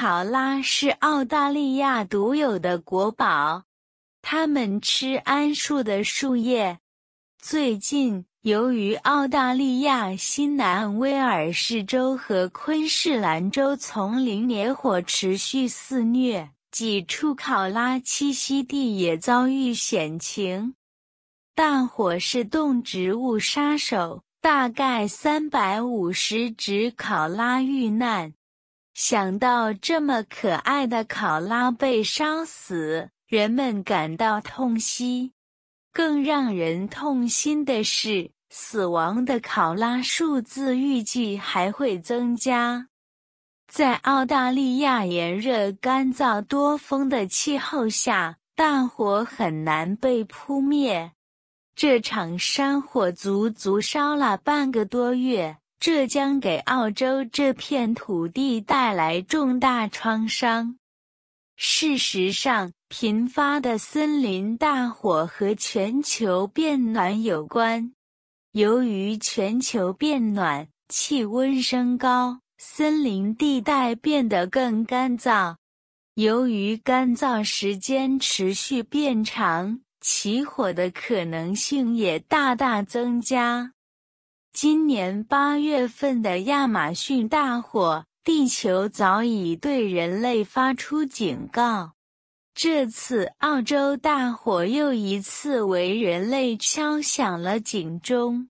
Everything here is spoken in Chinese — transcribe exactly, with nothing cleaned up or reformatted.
考拉是澳大利亚独有的国宝，它们吃桉树的树叶。最近，由于澳大利亚新南威尔士州和昆士兰州丛林野火持续肆虐，几处考拉栖息地也遭遇险情。大火是动植物杀手，大概三百五十只考拉遇难。想到这么可爱的考拉被烧死，人们感到痛惜。更让人痛心的是，死亡的考拉数字预计还会增加。在澳大利亚炎热、干燥、多风的气候下，大火很难被扑灭。这场山火足足烧了半个多月，这将给澳洲这片土地带来重大创伤。事实上，频发的森林大火和全球变暖有关。由于全球变暖，气温升高，森林地带变得更干燥。由于干燥时间持续变长，起火的可能性也大大增加。今年八月份的亚马逊大火，地球早已对人类发出警告。这次澳洲大火又一次为人类敲响了警钟。